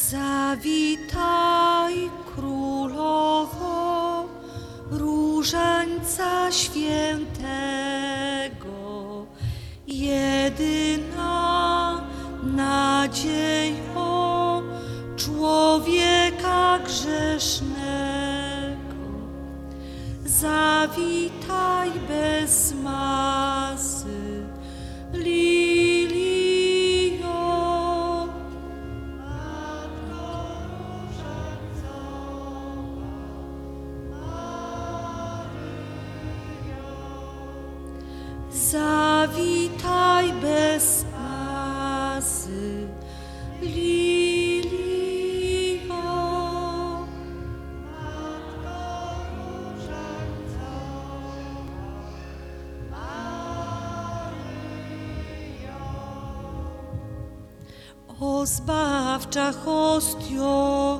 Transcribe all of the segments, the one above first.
Zawitaj, Królowo, Różańca Świętego, jedyna nadziejo człowieka grzesznego. Zawitaj bez masy, Lilio. Zawitaj bez masy, Lilio. O zbawcza hostio,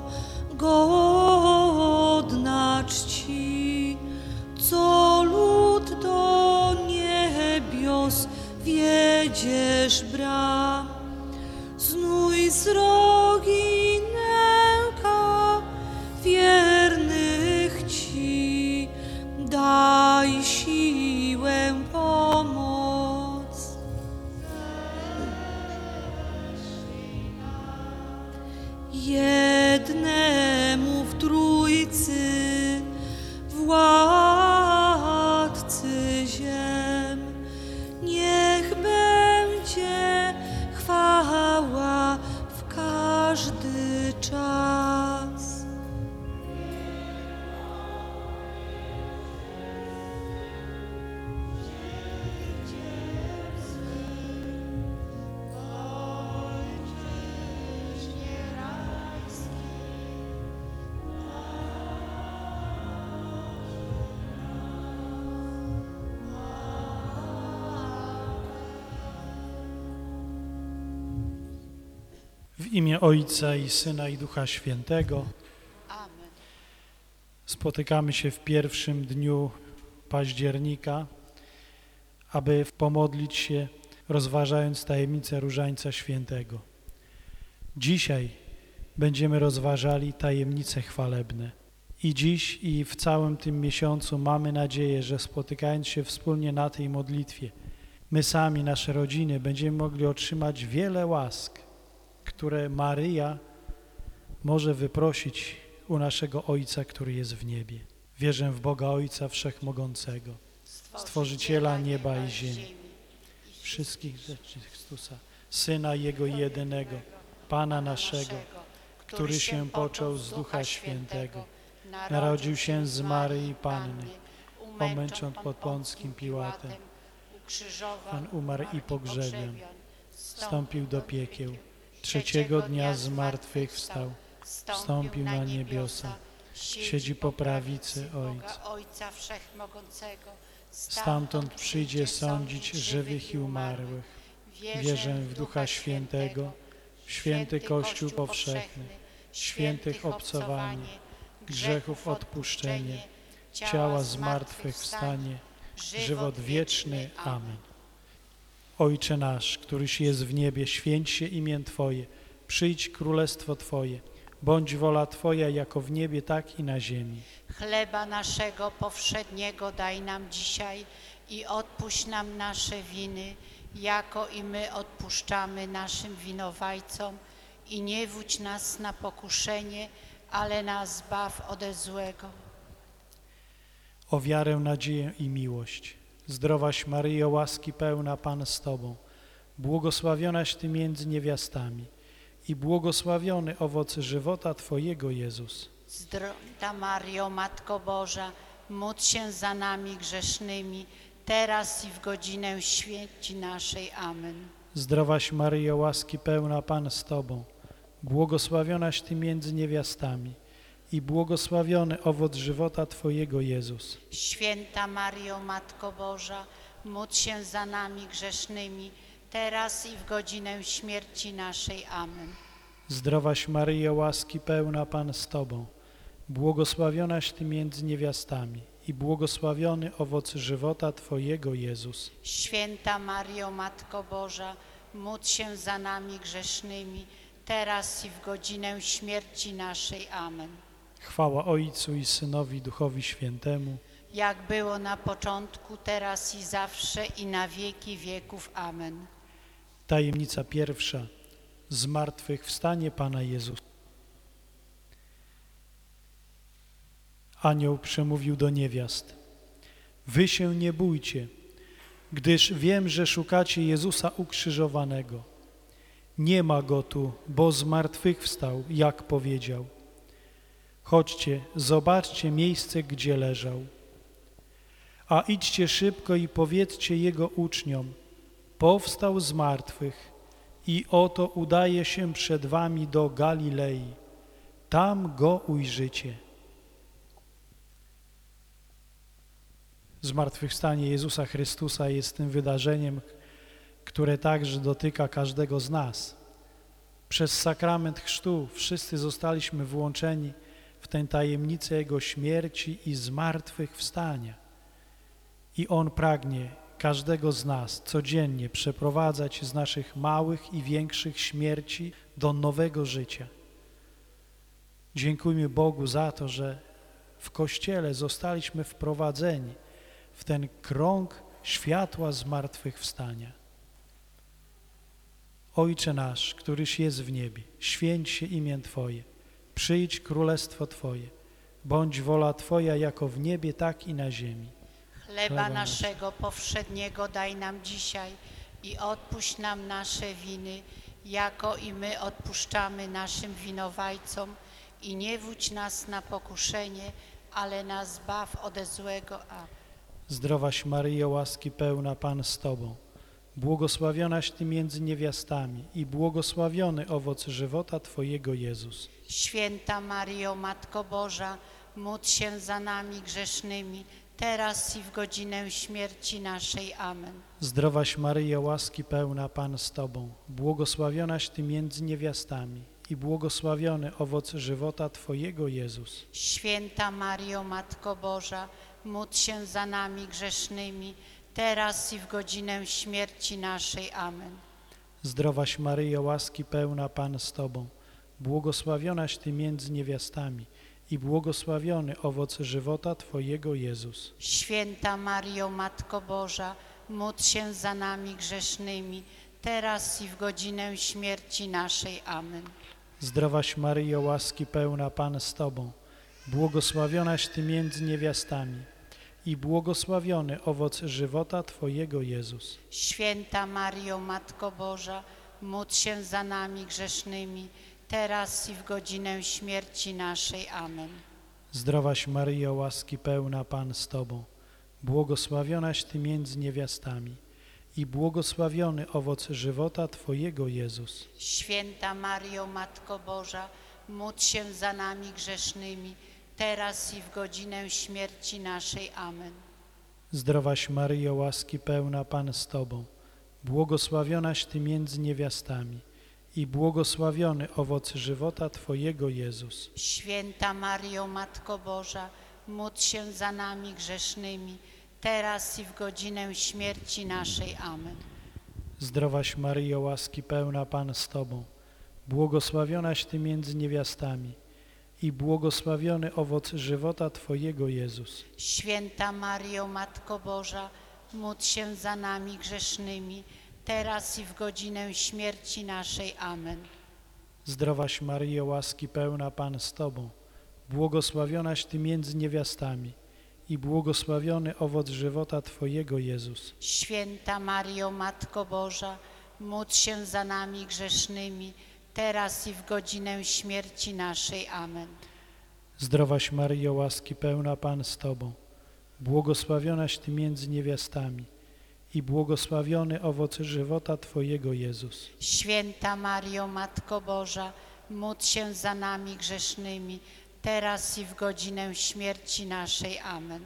godna czci, co lud do niebios wiedziesz bram, znój z rogi nęka wiernych ci, daj siłę, pomoc. Jednemu w Trójcy Władcy ziem, niech będzie chwała w każdy czas. W imię Ojca i Syna i Ducha Świętego. Amen. Spotykamy się w pierwszym dniu października, aby pomodlić się, rozważając tajemnicę Różańca Świętego. Dzisiaj będziemy rozważali tajemnice chwalebne. I dziś, i w całym tym miesiącu mamy nadzieję, że spotykając się wspólnie na tej modlitwie, my sami, nasze rodziny, będziemy mogli otrzymać wiele łask, które Maryja może wyprosić u naszego Ojca, który jest w niebie. Wierzę w Boga Ojca Wszechmogącego, Stworzyciela nieba i ziemi, wszystkich rzeczy Chrystusa, Syna Jego jedynego, Pana naszego, który się począł z Ducha Świętego, narodził się z Maryi Panny, omęczon pod Pąckim Piłatem, on umarł i pogrzebion, wstąpił do piekieł, trzeciego dnia z martwych wstał, wstąpił na niebiosa, siedzi po prawicy Ojca Wszechmogącego, stamtąd przyjdzie sądzić żywych i umarłych. Wierzę w Ducha Świętego, w święty Kościół powszechny, świętych obcowanie, grzechów odpuszczenie, ciała zmartwychwstanie, żywot wieczny. Amen. Ojcze nasz, któryś jest w niebie, święć się imię Twoje, przyjdź królestwo Twoje, bądź wola Twoja jako w niebie, tak i na ziemi. Chleba naszego powszedniego daj nam dzisiaj i odpuść nam nasze winy, jako i my odpuszczamy naszym winowajcom. I nie wódź nas na pokuszenie, ale nas zbaw ode złego. O wiarę, nadzieję i miłość. Zdrowaś Maryjo, łaski pełna, Pan z Tobą, błogosławionaś Ty między niewiastami i błogosławiony owoc żywota Twojego, Jezus. Zdrowa Maryjo, Matko Boża, módl się za nami grzesznymi, teraz i w godzinę śmierci naszej. Amen. Zdrowaś Maryjo, łaski pełna, Pan z Tobą, błogosławionaś Ty między niewiastami i błogosławiony owoc żywota Twojego, Jezus. Święta Maryjo, Matko Boża, módl się za nami grzesznymi, teraz i w godzinę śmierci naszej. Amen. Zdrowaś Maryjo, łaski pełna, Pan z Tobą, błogosławionaś Ty między niewiastami i błogosławiony owoc żywota Twojego, Jezus. Święta Maryjo, Matko Boża, módl się za nami grzesznymi, teraz i w godzinę śmierci naszej. Amen. Chwała Ojcu i Synowi, i Duchowi Świętemu. Jak było na początku, teraz i zawsze, i na wieki wieków. Amen. Tajemnica pierwsza. Zmartwychwstanie Pana Jezusa. Anioł przemówił do niewiast: Wy się nie bójcie, gdyż wiem, że szukacie Jezusa ukrzyżowanego. Nie ma Go tu, bo zmartwychwstał, jak powiedział. Chodźcie, zobaczcie miejsce, gdzie leżał. A idźcie szybko i powiedzcie Jego uczniom: powstał z martwych i oto udaje się przed wami do Galilei. Tam Go ujrzycie. Zmartwychwstanie Jezusa Chrystusa jest tym wydarzeniem, które także dotyka każdego z nas. Przez sakrament chrztu wszyscy zostaliśmy włączeni w tę tajemnicę Jego śmierci i zmartwychwstania. I On pragnie każdego z nas codziennie przeprowadzać z naszych małych i większych śmierci do nowego życia. Dziękujmy Bogu za to, że w Kościele zostaliśmy wprowadzeni w ten krąg światła zmartwychwstania. Ojcze nasz, któryś jest w niebie, święć się imię Twoje, przyjdź królestwo Twoje, bądź wola Twoja jako w niebie, tak i na ziemi. Chleba naszego powszedniego daj nam dzisiaj i odpuść nam nasze winy, jako i my odpuszczamy naszym winowajcom. I nie wódź nas na pokuszenie, ale nas zbaw ode złego. Amen. Zdrowaś Maryjo, łaski pełna, Pan z Tobą, błogosławionaś Ty między niewiastami i błogosławiony owoc żywota Twojego, Jezus. Święta Maryjo, Matko Boża, módl się za nami grzesznymi, teraz i w godzinę śmierci naszej. Amen. Zdrowaś Maryjo, łaski pełna, Pan z Tobą, błogosławionaś Ty między niewiastami i błogosławiony owoc żywota Twojego, Jezus. Święta Maryjo, Matko Boża, módl się za nami grzesznymi, teraz i w godzinę śmierci naszej. Amen. Zdrowaś Maryjo, łaski pełna, Pan z Tobą, błogosławionaś Ty między niewiastami i błogosławiony owoc żywota Twojego, Jezus. Święta Maryjo, Matko Boża, módl się za nami grzesznymi, teraz i w godzinę śmierci naszej. Amen. Zdrowaś Maryjo, łaski pełna, Pan z Tobą, błogosławionaś Ty między niewiastami i błogosławiony owoc żywota Twojego, Jezus. Święta Maryjo, Matko Boża, módl się za nami grzesznymi, teraz i w godzinę śmierci naszej. Amen. Zdrowaś Maryjo, łaski pełna, Pan z Tobą, błogosławionaś Ty między niewiastami i błogosławiony owoc żywota Twojego, Jezus. Święta Maryjo, Matko Boża, módl się za nami grzesznymi, teraz i w godzinę śmierci naszej. Amen. Zdrowaś Maryjo, łaski pełna, Pan z Tobą, błogosławionaś Ty między niewiastami i błogosławiony owoc żywota Twojego, Jezus. Święta Maryjo, Matko Boża, módl się za nami grzesznymi, teraz i w godzinę śmierci naszej. Amen. Zdrowaś Maryjo, łaski pełna, Pan z Tobą, błogosławionaś Ty między niewiastami i błogosławiony owoc żywota Twojego, Jezus. Święta Maryjo, Matko Boża, módl się za nami grzesznymi, teraz i w godzinę śmierci naszej. Amen. Zdrowaś Maryjo, łaski pełna, Pan z Tobą, błogosławionaś Ty między niewiastami i błogosławiony owoc żywota Twojego, Jezus. Święta Maryjo, Matko Boża, módl się za nami grzesznymi, teraz i w godzinę śmierci naszej. Amen. Zdrowaś Maryjo, łaski pełna, Pan z Tobą, błogosławionaś Ty między niewiastami i błogosławiony owoc żywota Twojego, Jezus. Święta Maryjo, Matko Boża, módl się za nami grzesznymi, teraz i w godzinę śmierci naszej. Amen.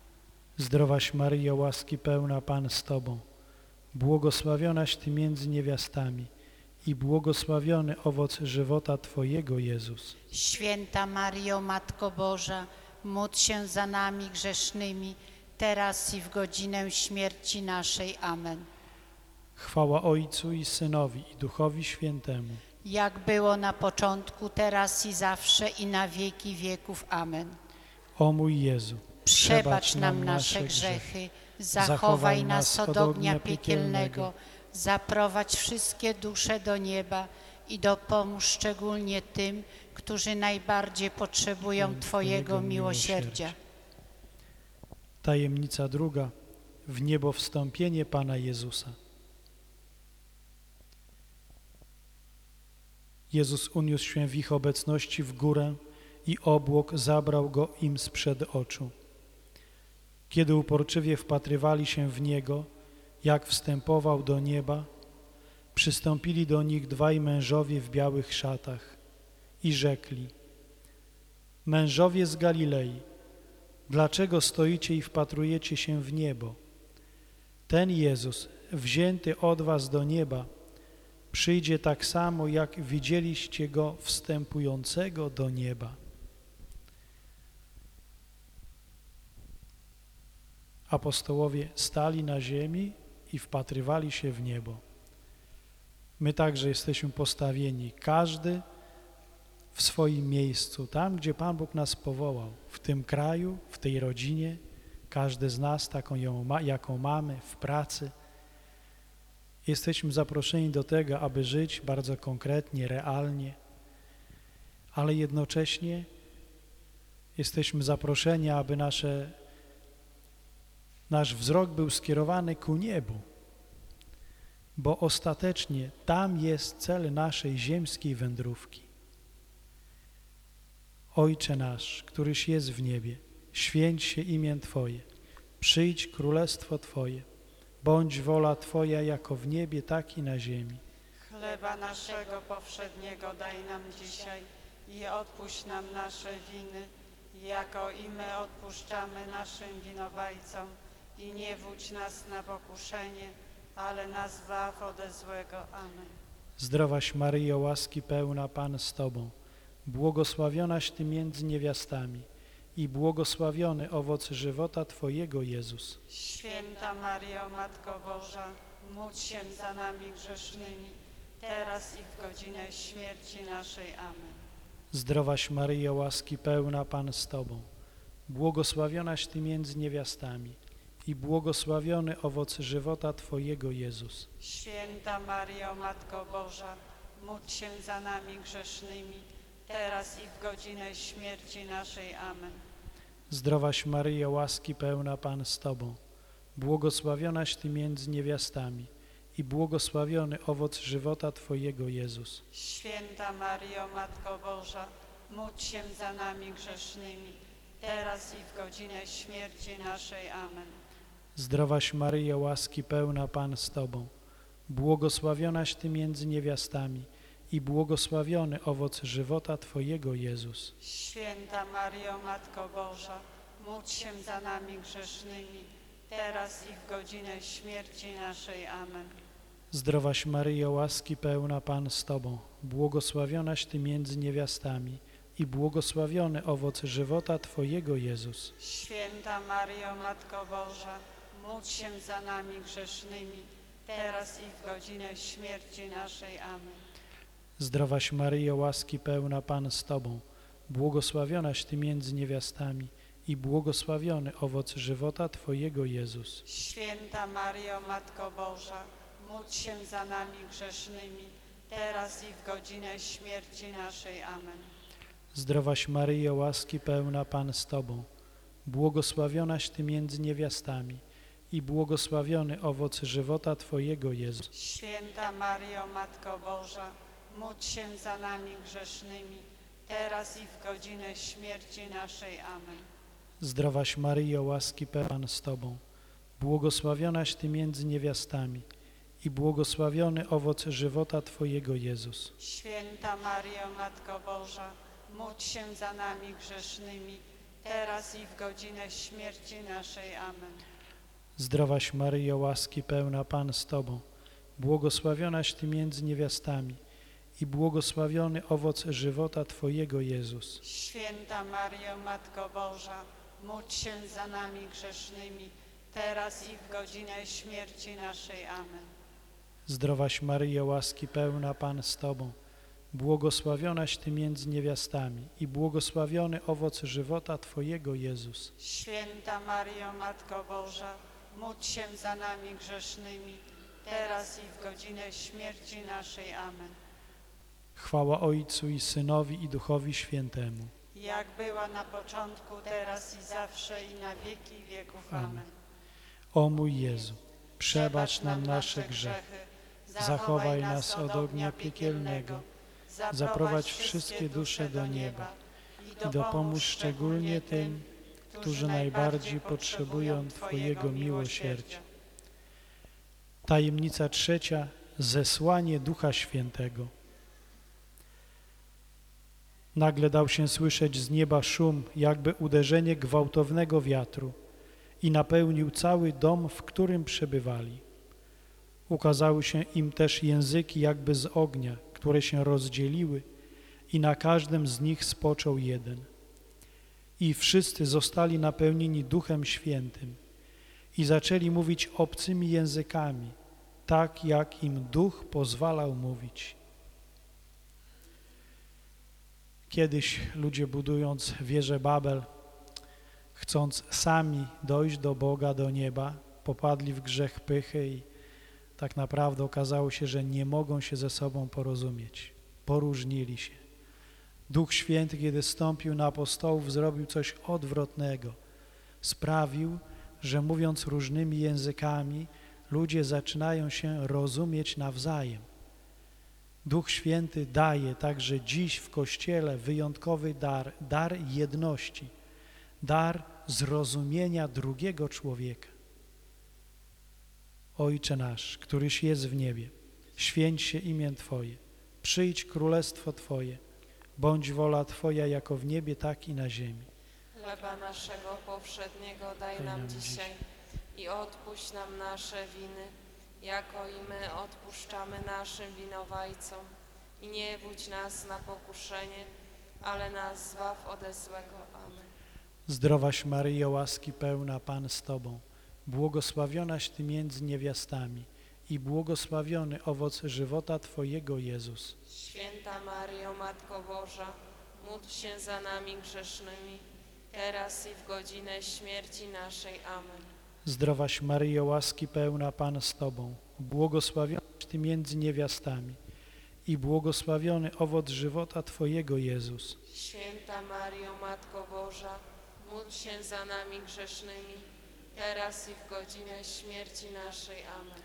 Zdrowaś Maryjo, łaski pełna, Pan z Tobą, błogosławionaś Ty między niewiastami i błogosławiony owoc żywota Twojego, Jezus. Święta Maryjo, Matko Boża, módl się za nami grzesznymi, teraz i w godzinę śmierci naszej. Amen. Chwała Ojcu i Synowi i Duchowi Świętemu. jak było na początku, teraz i zawsze, i na wieki wieków. Amen. O mój Jezu, Przebacz nam nasze grzechy, zachowaj nas od ognia piekielnego, zaprowadź wszystkie dusze do nieba i dopomóż szczególnie tym, którzy najbardziej potrzebują Twojego miłosierdzia. Tajemnica druga. W niebo wstąpienie Pana Jezusa. Jezus uniósł się w ich obecności w górę i obłok zabrał go im sprzed oczu. Kiedy uporczywie wpatrywali się w Niego, jak wstępował do nieba, przystąpili do nich dwaj mężowie w białych szatach i rzekli: Mężowie z Galilei, dlaczego stoicie i wpatrujecie się w niebo? Ten Jezus, wzięty od was do nieba, przyjdzie tak samo, jak widzieliście Go wstępującego do nieba. Apostołowie stali na ziemi i wpatrywali się w niebo. My także jesteśmy postawieni, każdy w swoim miejscu, tam, gdzie Pan Bóg nas powołał, w tym kraju, w tej rodzinie, każdy z nas taką, jaką mamy, w pracy. Jesteśmy zaproszeni do tego, aby żyć bardzo konkretnie, realnie, ale jednocześnie jesteśmy zaproszeni, aby nasz wzrok był skierowany ku niebu, bo ostatecznie tam jest cel naszej ziemskiej wędrówki. Ojcze nasz, któryś jest w niebie, święć się imię Twoje, przyjdź królestwo Twoje, bądź wola Twoja jako w niebie, tak i na ziemi. Chleba naszego powszedniego daj nam dzisiaj i odpuść nam nasze winy, jako i my odpuszczamy naszym winowajcom. I nie wódź nas na pokuszenie, ale nas zbaw ode złego. Amen. Zdrowaś Maryjo, łaski pełna, Pan z Tobą, błogosławionaś Ty między niewiastami i błogosławiony owoc żywota Twojego, Jezus. Święta Maryjo, Matko Boża, módl się za nami grzesznymi, teraz i w godzinę śmierci naszej. Amen. Zdrowaś Maryjo, łaski pełna, Pan z Tobą, błogosławionaś Ty między niewiastami i błogosławiony owoc żywota Twojego, Jezus. Święta Maryjo, Matko Boża, módl się za nami grzesznymi, teraz i w godzinę śmierci naszej. Amen. Zdrowaś Maryjo, łaski pełna, Pan z Tobą, błogosławionaś Ty między niewiastami i błogosławiony owoc żywota Twojego, Jezus. Święta Maryjo, Matko Boża, módl się za nami grzesznymi, teraz i w godzinę śmierci naszej. Amen. Zdrowaś Maryjo, łaski pełna, Pan z Tobą, błogosławionaś Ty między niewiastami i błogosławiony owoc żywota Twojego, Jezus. Święta Maryjo, Matko Boża, módl się za nami grzesznymi, teraz i w godzinę śmierci naszej. Amen. Zdrowaś Maryjo, łaski pełna, Pan z Tobą, błogosławionaś Ty między niewiastami i błogosławiony owoc żywota Twojego, Jezus. Święta Maryjo, Matko Boża, módl się za nami grzesznymi, teraz i w godzinę śmierci naszej. Amen. Zdrowaś Maryjo, łaski pełna, Pan z Tobą, błogosławionaś Ty między niewiastami i błogosławiony owoc żywota Twojego, Jezus. Święta Maryjo, Matko Boża, módl się za nami grzesznymi, teraz i w godzinę śmierci naszej. Amen. Zdrowaś Maryjo, łaski pełna, Pan z Tobą, błogosławionaś Ty między niewiastami i błogosławiony owoc żywota Twojego, Jezus. Święta Maryjo, Matko Boża, módl się za nami grzesznymi, teraz i w godzinę śmierci naszej. Amen. Zdrowaś Maryjo, łaski pełna, Pan z Tobą, błogosławionaś Ty między niewiastami i błogosławiony owoc żywota Twojego, Jezus. Święta Maryjo, Matko Boża, módl się za nami grzesznymi, teraz i w godzinę śmierci naszej. Amen. Zdrowaś Maryjo, łaski pełna, Pan z Tobą, błogosławionaś Ty między niewiastami i błogosławiony owoc żywota Twojego, Jezus. Święta Maryjo, Matko Boża, módl się za nami grzesznymi, teraz i w godzinę śmierci naszej. Amen. Zdrowaś Maryjo, łaski pełna, Pan z Tobą, błogosławionaś Ty między niewiastami i błogosławiony owoc żywota Twojego, Jezus. Święta Maryjo, Matko Boża, módl się za nami grzesznymi, teraz i w godzinę śmierci naszej. Amen. Chwała Ojcu i Synowi i Duchowi Świętemu. Jak była na początku, teraz i zawsze, i na wieki wieków. Amen. O mój Jezu, przebacz nam nasze grzechy, zachowaj nas od ognia piekielnego, zaprowadź wszystkie dusze do nieba i dopomóż szczególnie tym, którzy najbardziej potrzebują Twojego miłosierdzia. Tajemnica trzecia, zesłanie Ducha Świętego. Nagle dał się słyszeć z nieba szum, jakby uderzenie gwałtownego wiatru i napełnił cały dom, w którym przebywali. Ukazały się im też języki jakby z ognia, które się rozdzieliły i na każdym z nich spoczął jeden. I wszyscy zostali napełnieni Duchem Świętym i zaczęli mówić obcymi językami, tak jak im Duch pozwalał mówić. Kiedyś ludzie, budując wieżę Babel, chcąc sami dojść do Boga, do nieba, popadli w grzech pychy i tak naprawdę okazało się, że nie mogą się ze sobą porozumieć. Poróżnili się. Duch Święty, kiedy zstąpił na apostołów, zrobił coś odwrotnego. Sprawił, że mówiąc różnymi językami, ludzie zaczynają się rozumieć nawzajem. Duch Święty daje także dziś w Kościele wyjątkowy dar jedności, dar zrozumienia drugiego człowieka. Ojcze nasz, któryś jest w niebie, święć się imię Twoje, przyjdź królestwo Twoje, bądź wola Twoja jako w niebie, tak i na ziemi. Chleba naszego powszedniego daj nam dzisiaj i odpuść nam nasze winy, jako i my odpuszczamy naszym winowajcom. I nie wódź nas na pokuszenie, ale nas zbaw ode złego. Amen. Zdrowaś Maryjo, łaski pełna, Pan z Tobą, błogosławionaś Ty między niewiastami i błogosławiony owoc żywota Twojego, Jezus. Święta Maryjo, Matko Boża, módl się za nami grzesznymi, teraz i w godzinę śmierci naszej. Amen. Zdrowaś Maryjo, łaski pełna, Pan z Tobą, błogosławionaś Ty między niewiastami i błogosławiony owoc żywota Twojego, Jezus. Święta Maryjo, Matko Boża, módl się za nami grzesznymi, teraz i w godzinę śmierci naszej. Amen.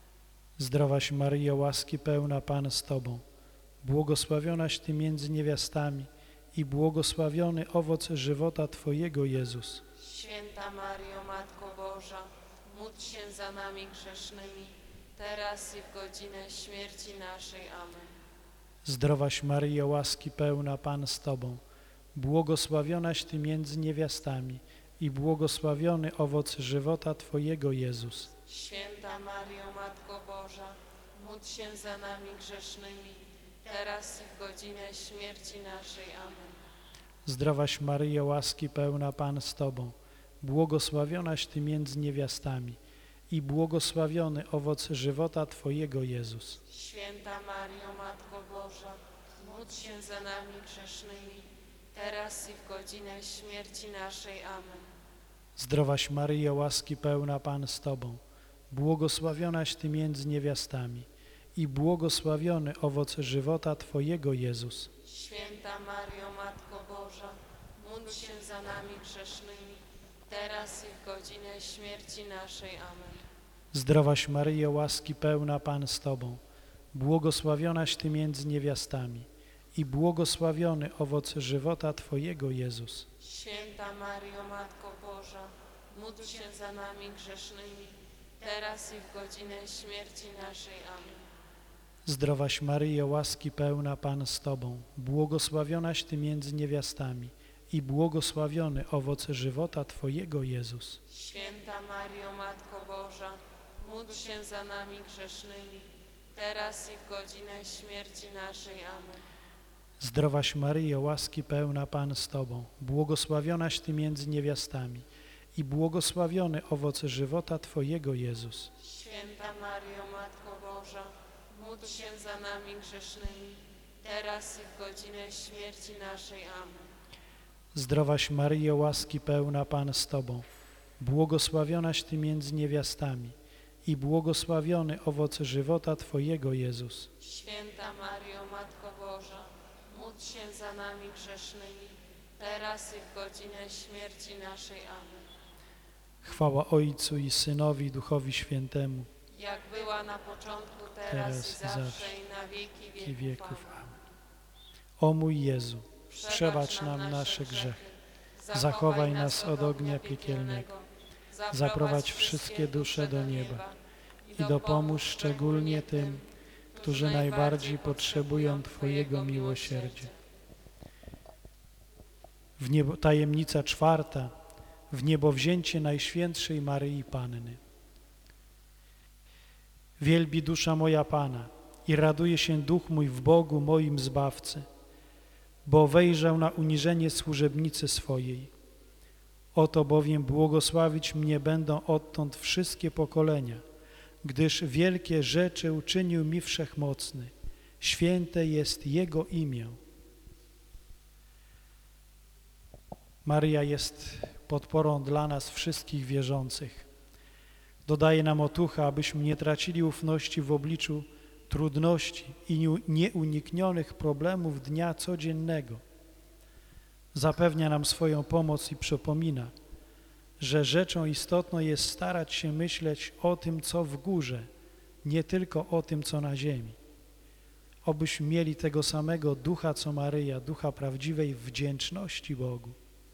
Zdrowaś Maryjo, łaski pełna, Pan z Tobą, błogosławionaś Ty między niewiastami i błogosławiony owoc żywota Twojego, Jezus. Święta Maryjo, Matko Boża, módl się za nami grzesznymi, teraz i w godzinę śmierci naszej. Amen. Zdrowaś Maryjo, łaski pełna, Pan z Tobą, błogosławionaś Ty między niewiastami i błogosławiony owoc żywota Twojego, Jezus. Święta Maryjo, Matko Boża, módl się za nami grzesznymi, teraz i w godzinę śmierci naszej. Amen. Zdrowaś Maryjo, łaski pełna, Pan z Tobą, błogosławionaś Ty między niewiastami i błogosławiony owoc żywota Twojego, Jezus. Święta Maryjo, Matko Boża, módl się za nami grzesznymi, teraz i w godzinę śmierci naszej. Amen. Zdrowaś Maryjo, łaski pełna, Pan z Tobą, błogosławionaś Ty między niewiastami i błogosławiony owoc żywota Twojego, Jezus. Święta Maryjo, Matko Boża, módl się za nami grzesznymi, teraz i w godzinę śmierci naszej. Amen. Zdrowaś Maryjo, łaski pełna, Pan z Tobą, błogosławionaś Ty między niewiastami i błogosławiony owoc żywota Twojego, Jezus. Święta Maryjo, Matko Boża, módl się za nami grzesznymi, teraz i w godzinę śmierci naszej. Amen. Zdrowaś Maryjo, łaski pełna, Pan z Tobą, błogosławionaś Ty między niewiastami i błogosławiony owoc żywota Twojego, Jezus. Święta Maryjo, Matko Boża, módl się za nami grzesznymi, teraz i w godzinę śmierci naszej. Amen. Zdrowaś Maryjo, łaski pełna, Pan z Tobą, błogosławionaś Ty między niewiastami i błogosławiony owoc żywota Twojego, Jezus. Święta Maryjo, Matko Boża, módl się za nami grzesznymi, teraz i w godzinę śmierci naszej. Amen. Zdrowaś Maryjo, łaski pełna, Pan z Tobą, błogosławionaś Ty między niewiastami i błogosławiony owoc żywota Twojego, Jezus. Święta Maryjo, Matko Boża, módl się za nami grzesznymi, teraz i w godzinę śmierci naszej. Amen. Chwała Ojcu i Synowi i Duchowi Świętemu, Jak była na początku, teraz i zawsze i na wieki i wieków. wieków. Amen. Amen. O mój Jezu, przebacz nam nasze grzechy, zachowaj nas od ognia piekielnego, zaprowadź wszystkie dusze do nieba i dopomóż szczególnie tym, którzy najbardziej potrzebują Twojego miłosierdzia. Tajemnica czwarta, wniebowzięcie Najświętszej Maryi Panny. Wielbi dusza moja Pana i raduje się duch mój w Bogu moim Zbawcy, bo wejrzał na uniżenie służebnicy swojej. Oto bowiem błogosławić mnie będą odtąd wszystkie pokolenia, gdyż wielkie rzeczy uczynił mi Wszechmocny. Święte jest Jego imię. Maryja jest podporą dla nas wszystkich wierzących. Dodaje nam otucha, abyśmy nie tracili ufności w obliczu trudności i nieuniknionych problemów dnia codziennego. Zapewnia nam swoją pomoc i przypomina, że rzeczą istotną jest starać się myśleć o tym, co w górze, nie tylko o tym, co na ziemi. Obyśmy mieli tego samego ducha, co Maryja, ducha prawdziwej wdzięczności Bogu.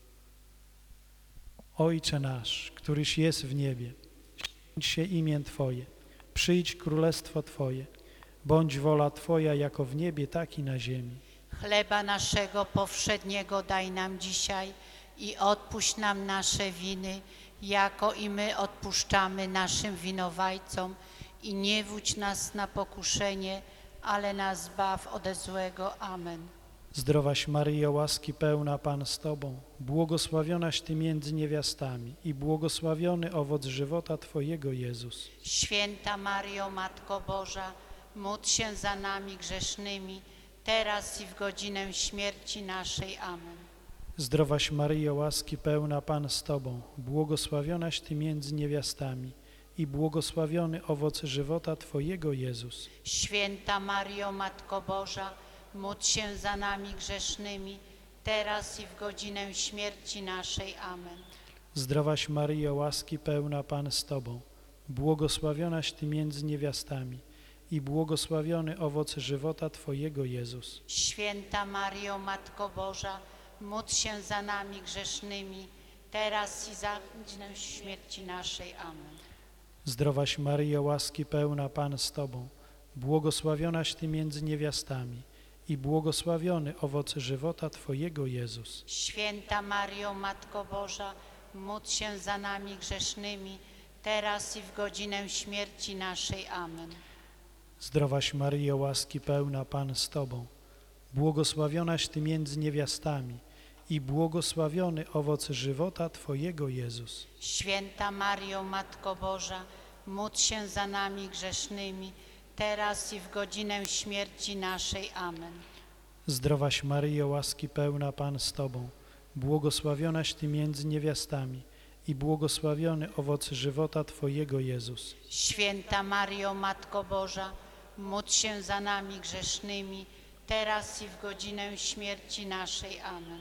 Ojcze nasz, któryś jest w niebie, święć się imię Twoje, przyjdź królestwo Twoje, bądź wola Twoja jako w niebie, tak i na ziemi. Chleba naszego powszedniego daj nam dzisiaj i odpuść nam nasze winy, jako i my odpuszczamy naszym winowajcom. I nie wódź nas na pokuszenie, ale nas zbaw ode złego. Amen. Zdrowaś Maryjo, łaski pełna, Pan z Tobą, błogosławionaś Ty między niewiastami i błogosławiony owoc żywota Twojego, Jezus. Święta Maryjo, Matko Boża, módl się za nami grzesznymi, teraz i w godzinę śmierci naszej. Amen. Zdrowaś Maryjo, łaski pełna, Pan z Tobą, błogosławionaś Ty między niewiastami i błogosławiony owoc żywota Twojego, Jezus. Święta Maryjo, Matko Boża, módl się za nami grzesznymi, teraz i w godzinę śmierci naszej. Amen. Zdrowaś Maryjo, łaski pełna, Pan z Tobą, błogosławionaś Ty między niewiastami i błogosławiony owoc żywota Twojego, Jezus. Święta Maryjo, Matko Boża, módl się za nami grzesznymi, teraz i za godzinę śmierci naszej. Amen. Zdrowaś Maryjo, łaski pełna, Pan z Tobą, błogosławionaś Ty między niewiastami i błogosławiony owoc żywota Twojego, Jezus. Święta Maryjo, Matko Boża, módl się za nami grzesznymi, teraz i w godzinę śmierci naszej. Amen. Zdrowaś Maryjo, łaski pełna, Pan z Tobą, błogosławionaś Ty między niewiastami i błogosławiony owoc żywota Twojego, Jezus. Święta Maryjo, Matko Boża, módl się za nami grzesznymi, teraz i w godzinę śmierci naszej. Amen. Zdrowaś Maryjo, łaski pełna, Pan z Tobą, błogosławionaś Ty między niewiastami i błogosławiony owoc żywota Twojego, Jezus. Święta Maryjo, Matko Boża, módl się za nami grzesznymi, teraz i w godzinę śmierci naszej. Amen.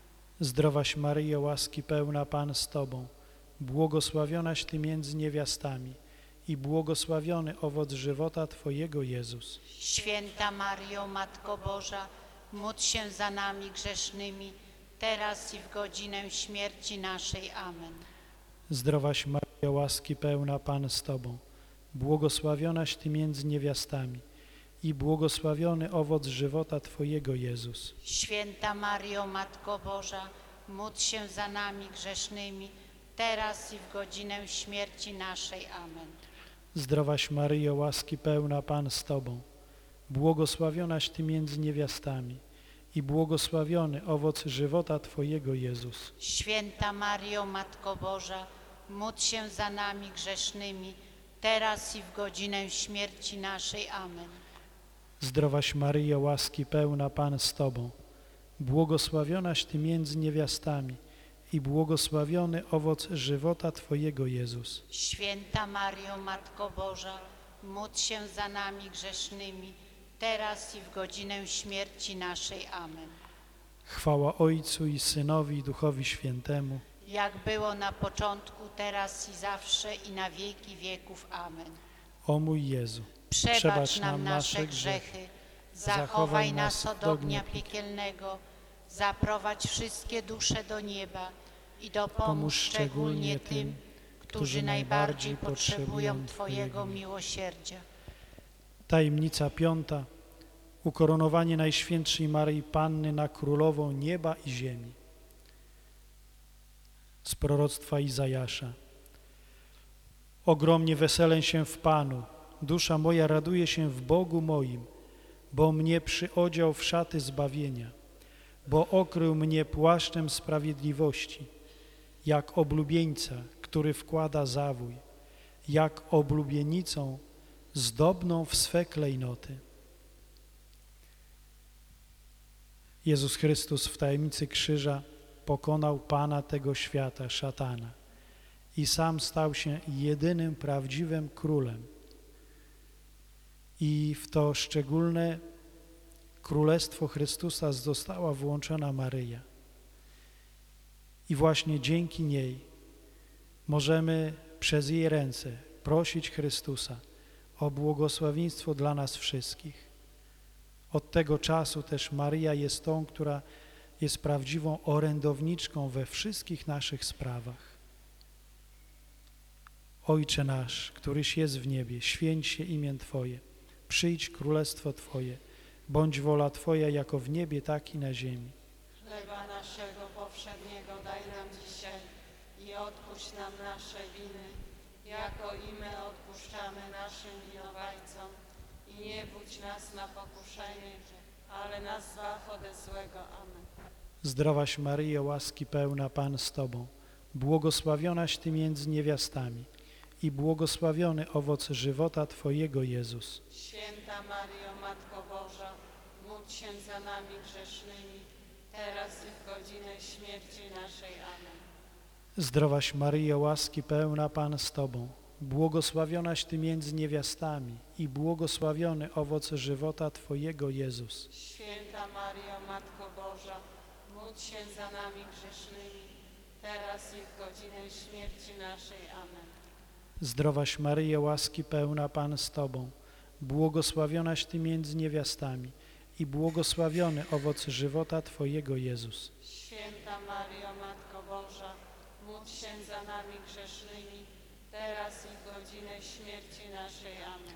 Zdrowaś Maryjo, łaski pełna, Pan z Tobą, błogosławionaś Ty między niewiastami i błogosławiony owoc żywota Twojego, Jezus. Święta Maryjo, Matko Boża, módl się za nami grzesznymi, teraz i w godzinę śmierci naszej. Amen. Zdrowaś Maryjo, łaski pełna, Pan z Tobą, błogosławionaś Ty między niewiastami i błogosławiony owoc żywota Twojego, Jezus. Święta Maryjo, Matko Boża, módl się za nami grzesznymi, teraz i w godzinę śmierci naszej. Amen. Zdrowaś Maryjo, łaski pełna, Pan z Tobą, błogosławionaś Ty między niewiastami i błogosławiony owoc żywota Twojego, Jezus. Święta Maryjo, Matko Boża, módl się za nami grzesznymi, teraz i w godzinę śmierci naszej. Amen. Zdrowaś Maryjo, łaski pełna, Pan z Tobą, błogosławionaś Ty między niewiastami i błogosławiony owoc żywota Twojego, Jezus. Święta Maryjo, Matko Boża, módl się za nami grzesznymi, teraz i w godzinę śmierci naszej. Amen. Chwała Ojcu i Synowi i Duchowi Świętemu, Jak było na początku, teraz i zawsze, i na wieki wieków. Amen. o mój Jezu. Przebacz nam nasze grzechy, zachowaj nas od ognia piekielnego, zaprowadź wszystkie dusze do nieba i dopomóż szczególnie tym, którzy najbardziej potrzebują Twojego miłosierdzia. Tajemnica piąta. Ukoronowanie Najświętszej Maryi Panny na Królową nieba i ziemi. Z proroctwa Izajasza. Ogromnie weselę się w Panu, dusza moja raduje się w Bogu moim, bo mnie przyodział w szaty zbawienia, bo okrył mnie płaszczem sprawiedliwości, jak oblubieńca, który wkłada zawój, jak oblubienicą zdobną w swe klejnoty. Jezus Chrystus w tajemnicy krzyża pokonał Pana tego świata, szatana, i sam stał się jedynym prawdziwym królem. I w to szczególne królestwo Chrystusa została włączona Maryja. I właśnie dzięki niej możemy przez jej ręce prosić Chrystusa o błogosławieństwo dla nas wszystkich. Od tego czasu też Maryja jest tą, która jest prawdziwą orędowniczką we wszystkich naszych sprawach. Ojcze nasz, któryś jest w niebie, święć się imię Twoje, przyjdź królestwo Twoje, bądź wola Twoja jako w niebie, tak i na ziemi. Chleba naszego powszedniego daj nam dzisiaj i odpuść nam nasze winy, jako i my odpuszczamy naszym winowajcom. I nie wódź nas na pokuszenie, ale nas zbaw ode złego. Amen. Zdrowaś Maryjo, łaski pełna, Pan z Tobą, błogosławionaś Ty między niewiastami i błogosławiony owoc żywota Twojego, Jezus. Święta Maryjo, Matko Boża, módl się za nami grzesznymi, teraz i w godzinę śmierci naszej. Amen. Zdrowaś Maryjo, łaski pełna, Pan z Tobą, błogosławionaś Ty między niewiastami i błogosławiony owoc żywota Twojego, Jezus. Święta Maryjo, Matko Boża, módl się za nami grzesznymi, teraz i w godzinę śmierci naszej. Amen. Zdrowaś Maryjo, łaski pełna, Pan z Tobą, błogosławionaś Ty między niewiastami i błogosławiony owoc żywota Twojego, Jezus. Święta Maryjo, Matko Boża, módl się za nami grzesznymi, teraz i w godzinę śmierci naszej. Amen.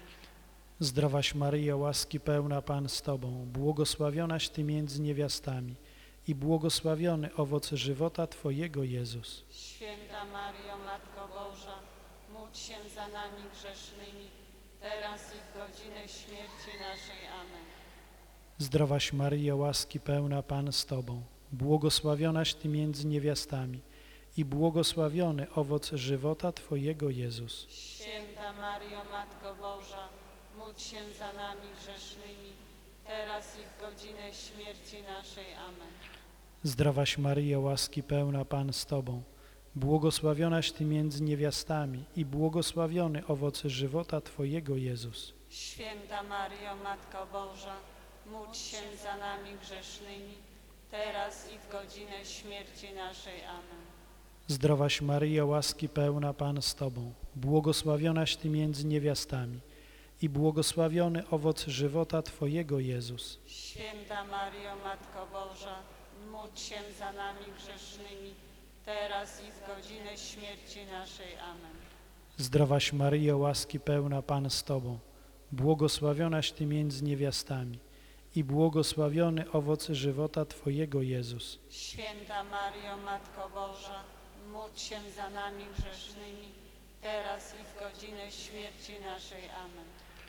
Zdrowaś Maryjo, łaski pełna, Pan z Tobą, błogosławionaś Ty między niewiastami i błogosławiony owoc żywota Twojego, Jezus. Święta Maryjo, Matko Boża, módl się za nami grzesznymi, teraz i w godzinę śmierci naszej. Amen. Zdrowaś Maryjo, łaski pełna, Pan z Tobą, błogosławionaś Ty między niewiastami i błogosławiony owoc żywota Twojego, Jezus. Święta Maryjo, Matko Boża, módl się za nami grzesznymi, teraz i w godzinę śmierci naszej. Amen. Zdrowaś Maryjo, łaski pełna, Pan z Tobą, błogosławionaś Ty między niewiastami i błogosławiony owoc żywota Twojego, Jezus. Święta Maryjo, Matko Boża, módl się za nami grzesznymi, teraz i w godzinę śmierci naszej. Amen. Zdrowaś Maryjo, łaski pełna, Pan z Tobą, błogosławionaś Ty między niewiastami i błogosławiony owoc żywota Twojego, Jezus. Święta Maryjo, Matko Boża, módl się za nami grzesznymi, teraz i w godzinę śmierci naszej. Amen. Zdrowaś Maryjo, łaski pełna, Pan z Tobą, błogosławionaś Ty między niewiastami i błogosławiony owoc żywota Twojego, Jezus. Święta Maryjo, Matko Boża, módl się za nami grzesznymi, teraz i w godzinę śmierci naszej. Amen.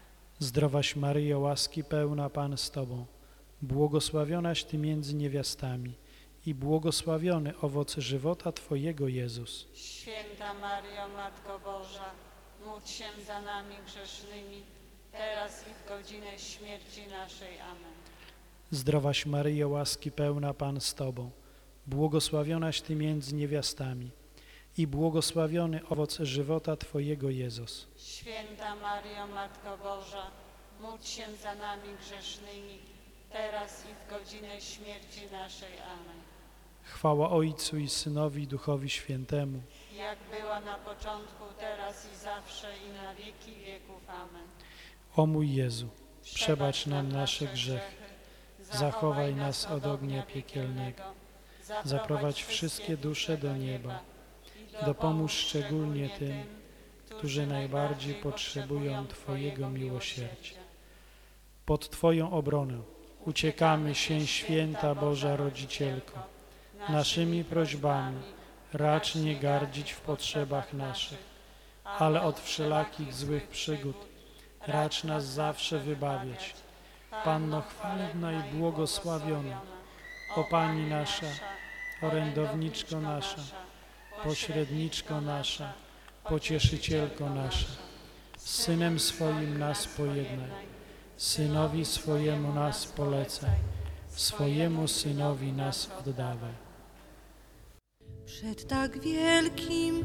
Zdrowaś Maryjo, łaski pełna, Pan z Tobą, błogosławionaś Ty między niewiastami i błogosławiony owoc żywota Twojego, Jezus. Święta Maryjo, Matko Boża, módl się za nami grzesznymi, teraz i w godzinę śmierci naszej. Amen. Zdrowaś Maryjo, łaski pełna, Pan z Tobą, błogosławionaś Ty między niewiastami i błogosławiony owoc żywota Twojego, Jezus. Święta Maryjo, Matko Boża, módl się za nami grzesznymi, teraz i w godzinę śmierci naszej. Amen. Chwała Ojcu i Synowi i Duchowi Świętemu. Jak była na początku, teraz i zawsze, i na wieki wieków. Amen. O mój Jezu, przebacz nam nasze grzechy, zachowaj nas od ognia piekielnego, zaprowadź wszystkie dusze do nieba i dopomóż szczególnie tym, którzy najbardziej potrzebują Twojego miłosierdzia. Pod Twoją obronę uciekamy się, święta Boża Rodzicielko. Naszymi prośbami racz nie gardzić w potrzebach naszych, ale od wszelakich złych przygód racz nas zawsze wybawiać. Panno chwalebna i błogosławiona, o Pani nasza, orędowniczko nasza, pośredniczko nasza, pocieszycielko nasza, z Synem swoim nas pojednaj, Synowi swojemu nas polecaj, swojemu Synowi nas oddawaj. Przed tak wielkim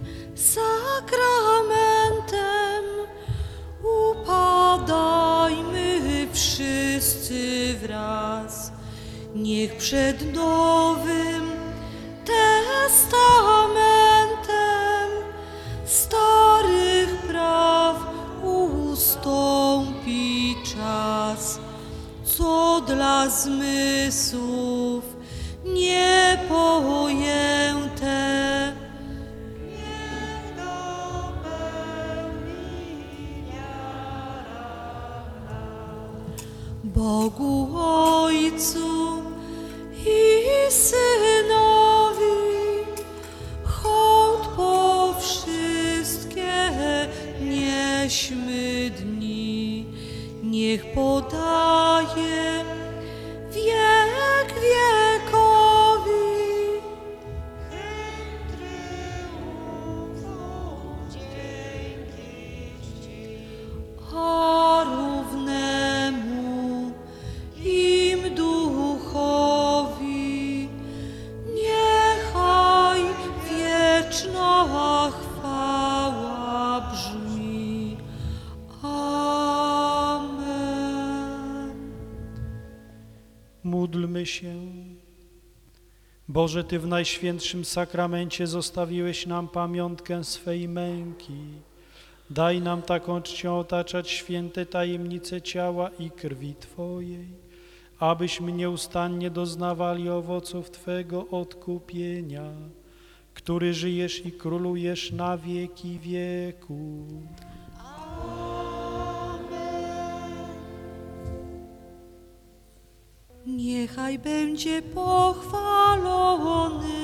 sakramentem upadajmy wszyscy wraz. Niech przed Nowym Testamentem starych praw ustąpi czas, co dla zmysłów niepojęte. Niech dopełni wiara nam. Bogu Ojcu i Synowi hołd po wszystkie nieśmy dni. Niech podaje wiek wiekowi chytry dzięki czci, a równemu im duchowi niechaj wieczna chwała brzmi. Amen. Módlmy się. Boże, Ty w Najświętszym Sakramencie zostawiłeś nam pamiątkę swej męki. Daj nam taką czcią otaczać święte tajemnice ciała i krwi Twojej, abyśmy nieustannie doznawali owoców Twego odkupienia, który żyjesz i królujesz na wieki wieku. Niechaj będzie pochwalony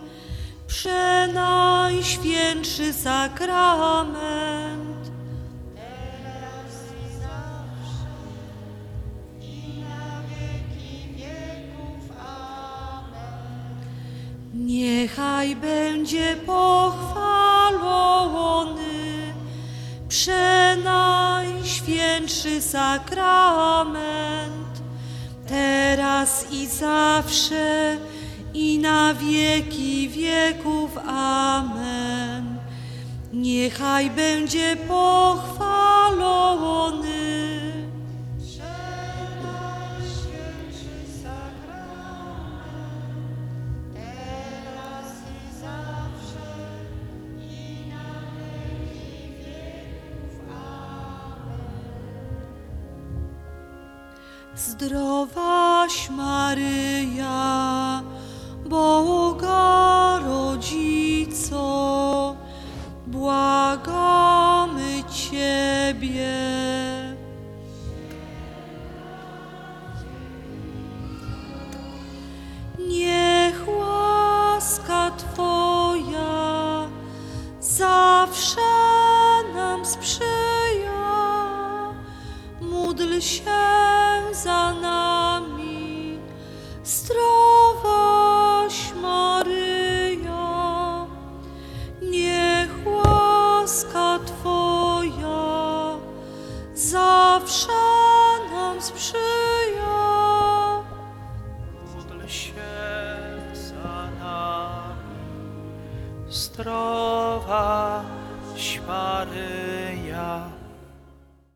przenajświętszy sakrament. Teraz i zawsze, i na wieki wieków. Amen. Niechaj będzie pochwalony przenajświętszy sakrament. Teraz i zawsze, i na wieki wieków. Amen. Niechaj będzie pochwalony Przenajświętszy sakrament, teraz i zawsze, i na wieki wieków. Amen. Zdrowaś Maryja, Boga Rodzico, błagamy Ciebie. Niech łaska Twoja zawsze nam sprzyja. Módl się za nami, zdrowaś Maryjo. Niech łaska Twoja zawsze zawsze nam sprzyja. Módl się za nami, zdrowaś Maryja,